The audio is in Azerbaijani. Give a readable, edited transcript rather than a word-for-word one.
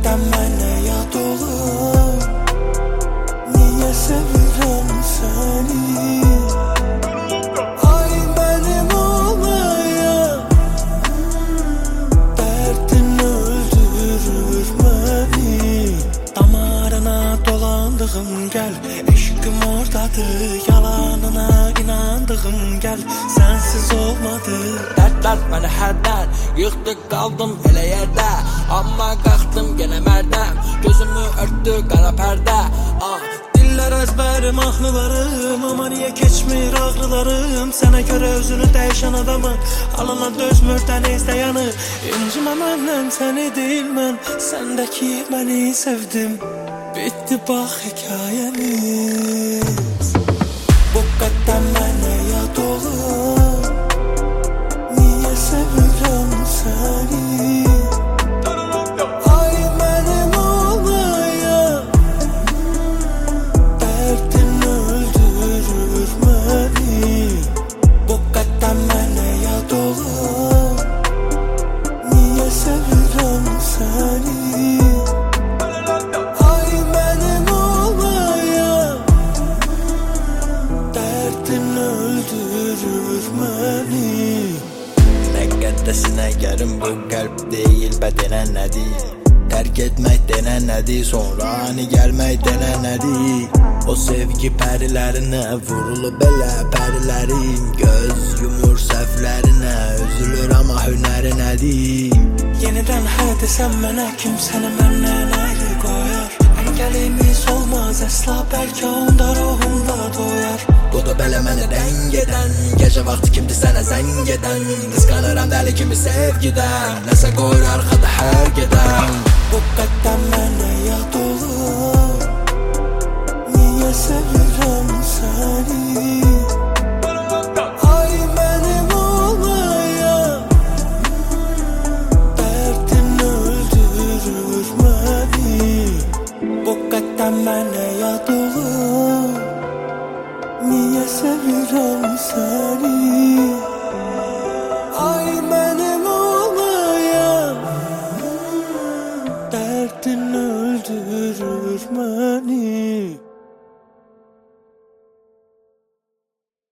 qəddəm mənə yad olur. Niyə sevirəm səni? Ay mənim olmayan dərdin öldürür məni. Damarına dolandığım gəl, eşqim ordadır, yalanına inandığım gəl, sənsiz olmadı. Dərdlər məni hərdən yıxdı, qaldım elə yerdə, amma qalxdım yenə mərdəm, gözümü örtdü qara pərdə. Dillər əzbərim, mahnılarım, amma niyə keçmir ağrılarım? Sənə görə özünü dəyişən adamı alana dözmür dəniz dayanı. İncimə məndən səni deyil, mən səndəki məni sevdim. Bitti bax hekayəmiz. Bu qəddəm mənə yad olur. Niyə sevirəm səni? Ay mənim olmayan dərdin öldürür məni. Bu qəddəm mənə yad olur. Niyə sevirəm səni? Müqəddəsinə gərim, bu qəlb deyil, bədənən nədir? Tərk etmək denən nədir? Sonra ani gəlmək denən nədir? O sevgi pərilərinə vurulub belə pərilərin, göz yumur səhvlərinə, üzülür amma hünəri nədir? Yenidən hə desəm mənə, kim səni məndən ayrı qoyar? Əngəlimiz olmaz əsla, bəlkə onda ruhumda doyar. Bu da belə məni dəng edən, gecə vaxtı kimdir sənə zəng edən, qısqanıram dəli kimi sevgidən, nəsə qoyur arxada hər gedən. Bu qəddəm mənə yad olur. Niyə sevirəm səni? Ay mənim olmayan dərdin öldürür məni. Bu qəddəm mənə yad olur.